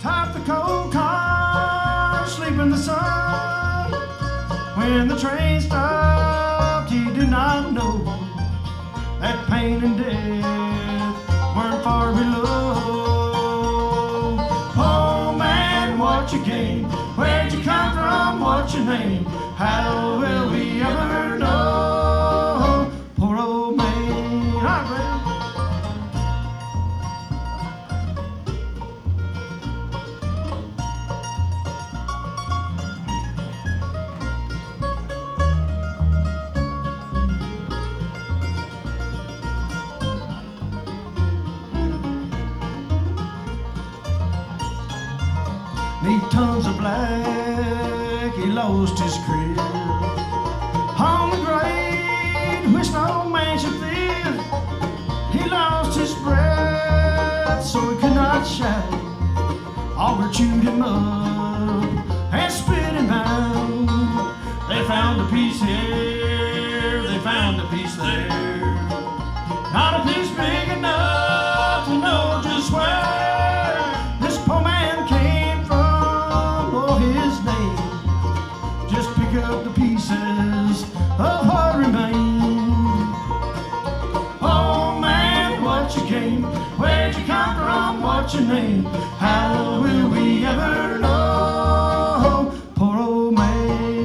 top the cold car, sleep in the sun. When the train stopped, he did not know that pain and death weren't far below. Oh man, what you gain? Where'd you come from? What's your name? How will we ever know? Poor old man. All right, Brad. Neath tons of black, he lost his crib. On the grade, which no man should fear, he lost his breath, so he could not shout. Auger chewed him up and spit him out. They found a piece here, they found a piece there. Not a piece big enough to know just where this poor man came from or his name. Just pick up the pieces of what remain. Oh man, what you came? Where'd you come from? What's your name? How will we ever know? Poor old man.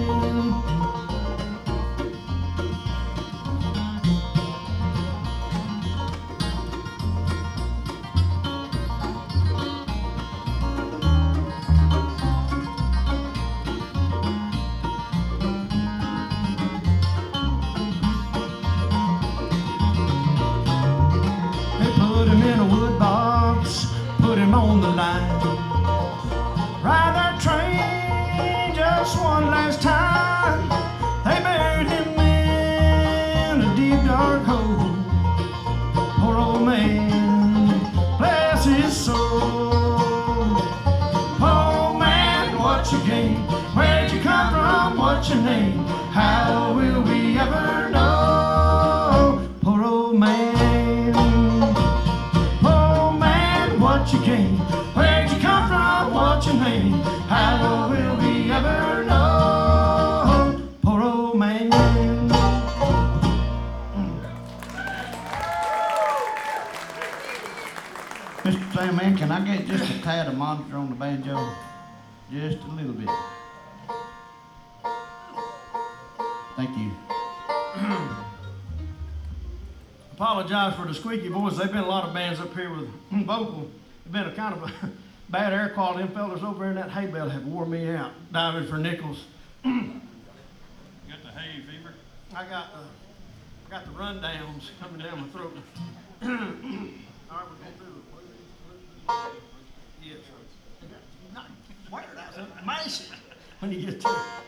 They put him in a wood box, put him on the line. Ride that train just one last time. They buried him in a deep dark hole. Poor old man, bless his soul. Oh man, what you gain? Where'd you come from? What's your name? How will we ever know? Poor old man. Oh man, what you gain? Where'd you come from? What's your name? How will we ever know? Poor old man. Mr. Sandman, can I get just a tad of monitor on the banjo? Just a little bit. Thank you. Apologize for the squeaky voice. There've been a lot of bands up here with vocal. It's been a kind of a bad air quality. Them fellas over there in that hay bale have wore me out diving for nickels. You got the hay fever? I got the rundowns coming down my throat. All right, we're going through it. Yes, sir. Not wear it out. Mash it when you get to it.